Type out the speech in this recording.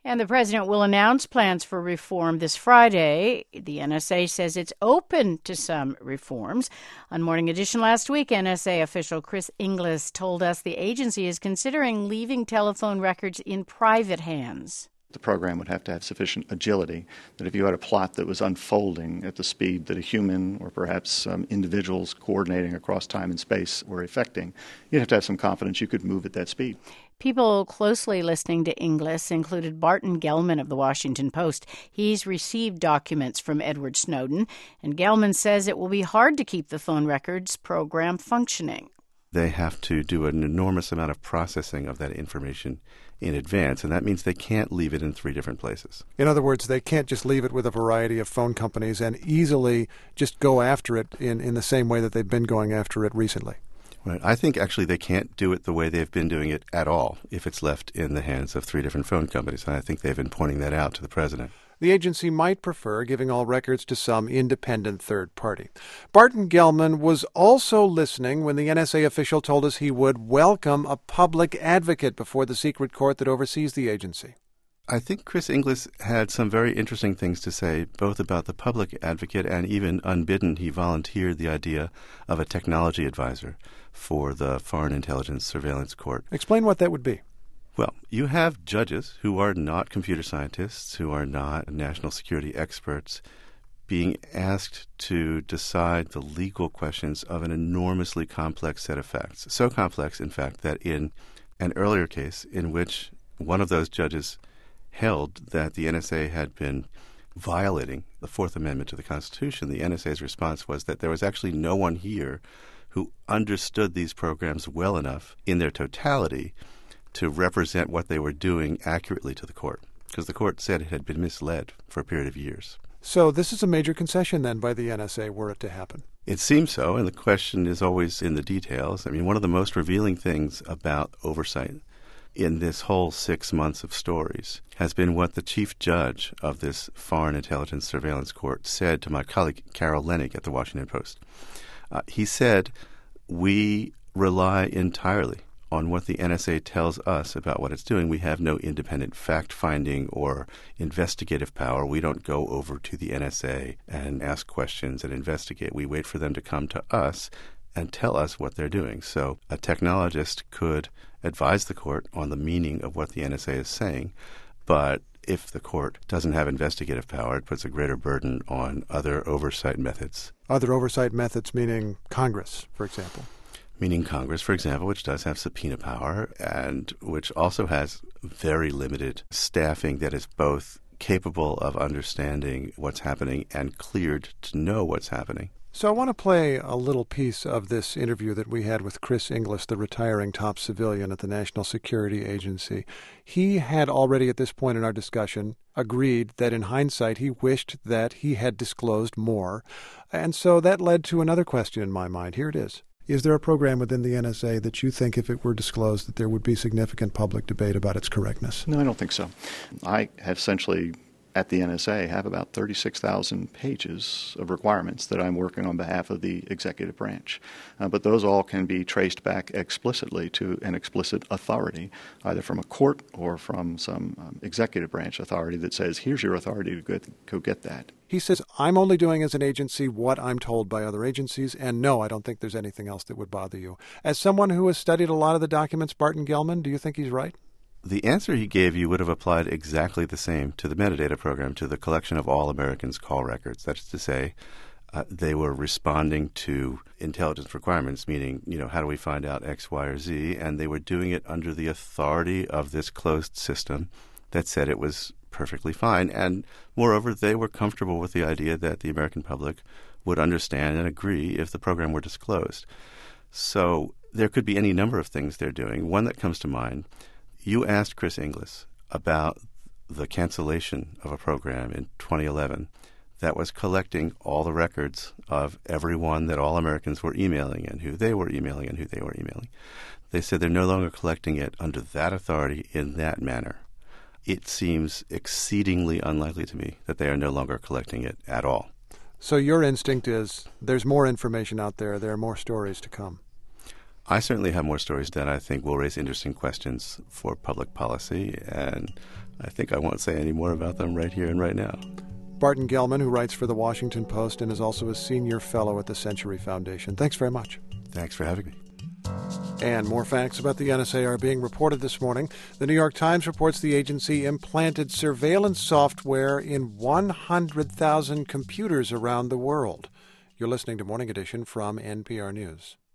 And the president will announce plans for reform this Friday. The NSA says it's open to some reforms. On Morning Edition last week, NSA official Chris Inglis told us the agency is considering leaving telephone records in private hands. The program would have to have sufficient agility that if you had a plot that was unfolding at the speed that a human or perhaps individuals coordinating across time and space were effecting, you'd have to have some confidence you could move at that speed. People closely listening to Inglis included Barton Gellman of The Washington Post. He's received documents from Edward Snowden, and Gellman says it will be hard to keep the phone records program functioning. They have to do an enormous amount of processing of that information in advance, and that means they can't leave it in 3 different places. In other words, they can't just leave it with a variety of phone companies and easily just go after it in the same way that they've been going after it recently. Right. I think actually they can't do it the way they've been doing it at all if it's left in the hands of 3 different phone companies, and I think they've been pointing that out to the president. The agency might prefer giving all records to some independent third party. Barton Gellman was also listening when the NSA official told us he would welcome a public advocate before the secret court that oversees the agency. I think Chris Inglis had some very interesting things to say, both about the public advocate and even unbidden, he volunteered the idea of a technology advisor for the Foreign Intelligence Surveillance Court. Explain what that would be. Well, you have judges who are not computer scientists, who are not national security experts, being asked to decide the legal questions of an enormously complex set of facts. So complex, in fact, that in an earlier case in which one of those judges held that the NSA had been violating the Fourth Amendment to the Constitution, the NSA's response was that there was actually no one here who understood these programs well enough in their totality to represent what they were doing accurately to the court, because the court said it had been misled for a period of years. So this is a major concession then by the NSA were it to happen. It seems so, and the question is always in the details. I mean, one of the most revealing things about oversight in this whole 6 months of stories has been what the chief judge of this Foreign Intelligence Surveillance Court said to my colleague Carol Leonnig at The Washington Post. He said, "We rely entirely on what the NSA tells us about what it's doing. We have no independent fact-finding or investigative power. We don't go over to the NSA and ask questions and investigate. We wait for them to come to us and tell us what they're doing." So a technologist could advise the court on the meaning of what the NSA is saying, but if the court doesn't have investigative power, it puts a greater burden on other oversight methods. Other oversight methods meaning Congress, for example. Meaning Congress, for example, which does have subpoena power and which also has very limited staffing that is both capable of understanding what's happening and cleared to know what's happening. So I want to play a little piece of this interview that we had with Chris Inglis, the retiring top civilian at the National Security Agency. He had already at this point in our discussion agreed that in hindsight he wished that he had disclosed more. And so that led to another question in my mind. Here it is. Is there a program within the NSA that you think if it were disclosed that there would be significant public debate about its correctness? No, I don't think so. I have essentially, at the NSA, have about 36,000 pages of requirements that I'm working on behalf of the executive branch. But those all can be traced back explicitly to an explicit authority, either from a court or from some executive branch authority that says, here's your authority to go get that. He says, I'm only doing as an agency what I'm told by other agencies, and no, I don't think there's anything else that would bother you. As someone who has studied a lot of the documents, Barton Gellman, do you think he's right? The answer he gave you would have applied exactly the same to the metadata program, to the collection of all Americans' call records. That is to say, they were responding to intelligence requirements, meaning, how do we find out X, Y, or Z? And they were doing it under the authority of this closed system that said it was perfectly fine. And moreover, they were comfortable with the idea that the American public would understand and agree if the program were disclosed. So there could be any number of things they're doing. One that comes to mind, you asked Chris Inglis about the cancellation of a program in 2011 that was collecting all the records of everyone that all Americans were emailing and who they were emailing and who they were emailing. They said they're no longer collecting it under that authority in that manner. It seems exceedingly unlikely to me that they are no longer collecting it at all. So your instinct is there's more information out there. There are more stories to come. I certainly have more stories that I think will raise interesting questions for public policy, and I think I won't say any more about them right here and right now. Barton Gellman, who writes for The Washington Post and is also a senior fellow at the Century Foundation. Thanks very much. Thanks for having me. And more facts about the NSA are being reported this morning. The New York Times reports the agency implanted surveillance software in 100,000 computers around the world. You're listening to Morning Edition from NPR News.